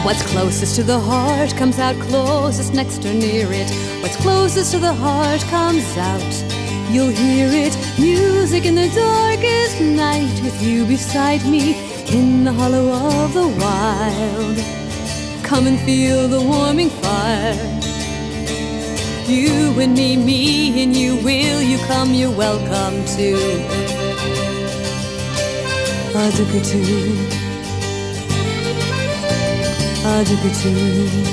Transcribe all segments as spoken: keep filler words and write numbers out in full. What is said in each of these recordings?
What's closest to the heart comes out closest, next or near it. What's closest to the heart comes out. You'll hear it, music in the darkest night, with you beside me in the hollow of the wild. Come and feel the warming fire. You and me, me and you, will you come? You're welcome to Adukatu, Adukatu.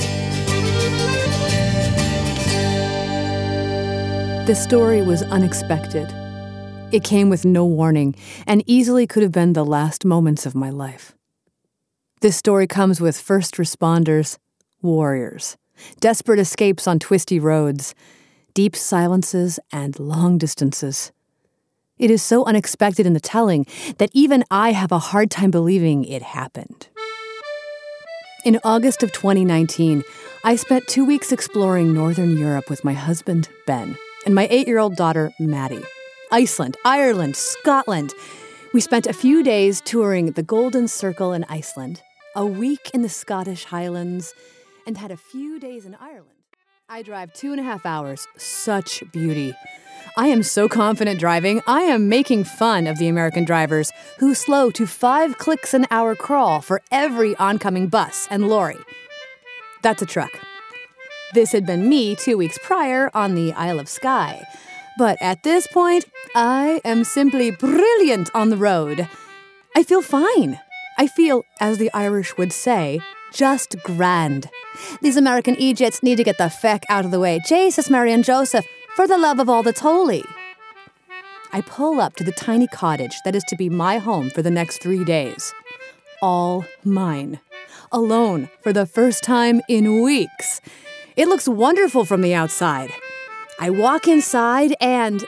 This story was unexpected. It came with no warning and easily could have been the last moments of my life. This story comes with first responders, warriors, desperate escapes on twisty roads, deep silences, and long distances. It is so unexpected in the telling that even I have a hard time believing it happened. In August of twenty nineteen, I spent two weeks exploring Northern Europe with my husband, Ben, and my eight-year-old daughter, Maddie. Iceland, Ireland, Scotland. We spent a few days touring the Golden Circle in Iceland, a week in the Scottish Highlands, and had a few days in Ireland. I drive two and a half hours. Such beauty. I am so confident driving, I am making fun of the American drivers who slow to five clicks an hour crawl for every oncoming bus and lorry. That's a truck. This had been me two weeks prior on the Isle of Skye. But at this point, I am simply brilliant on the road. I feel fine. I feel, as the Irish would say, just grand. These American Egypts need to get the feck out of the way. Jesus, Mary, and Joseph, for the love of all that's holy. I pull up to the tiny cottage that is to be my home for the next three days. All mine. Alone for the first time in weeks. It looks wonderful from the outside. I walk inside and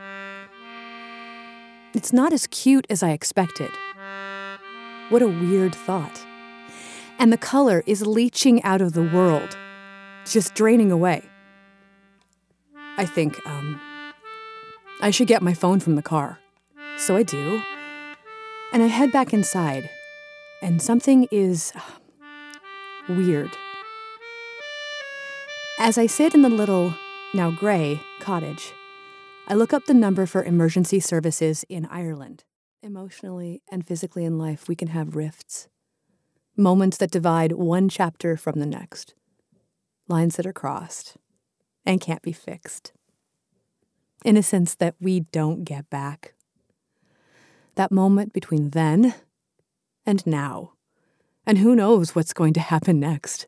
it's not as cute as I expected. What a weird thought. And the color is leaching out of the world, just draining away. I think, um, I should get my phone from the car. So I do. And I head back inside, and something is uh, weird. As I sit in the little, now gray, cottage, I look up the number for emergency services in Ireland. Emotionally and physically in life, we can have rifts. Moments that divide one chapter from the next. Lines that are crossed and can't be fixed. Innocence that we don't get back. That moment between then and now. And who knows what's going to happen next.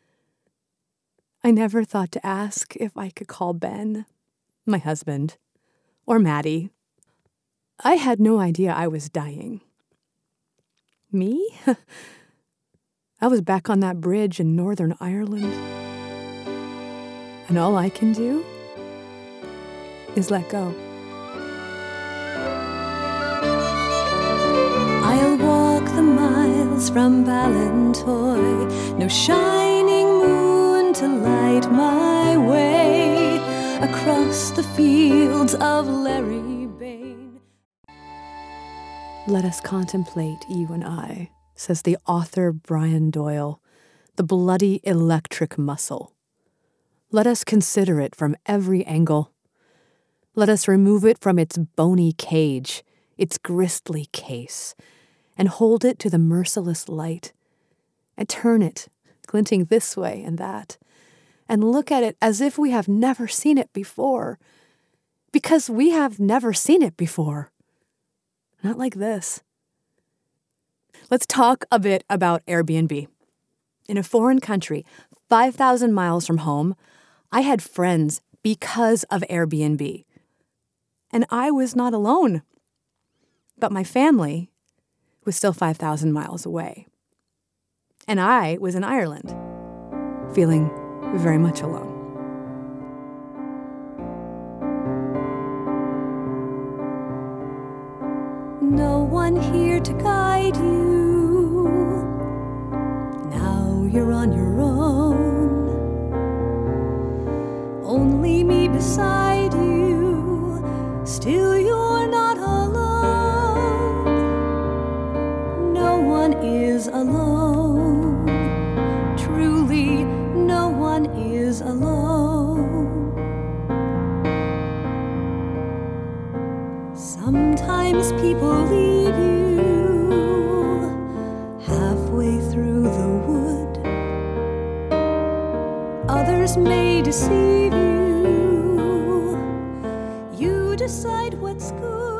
I never thought to ask if I could call Ben, my husband, or Maddie. I had no idea I was dying. Me? I was back on that bridge in Northern Ireland. And all I can do is let go. I'll walk the miles from Ballantoy, no shining moon to light my way, across the fields of Larry Bain. Let us contemplate, you and I, says the author Brian Doyle, the bloody electric muscle. Let us consider it from every angle. Let us remove it from its bony cage, its gristly case, and hold it to the merciless light, and turn it, glinting this way and that, and look at it as if we have never seen it before, because we have never seen it before. Not like this. Let's talk a bit about Airbnb. In a foreign country, five thousand miles from home, I had friends because of Airbnb. And I was not alone. But my family was still five thousand miles away. And I was in Ireland, feeling very much alone. No one here to guide you. Now you're on your own. Only me beside you. Still you're not alone. No one is alone. alone. Sometimes people leave you halfway through the wood. Others may deceive you. You decide what's good.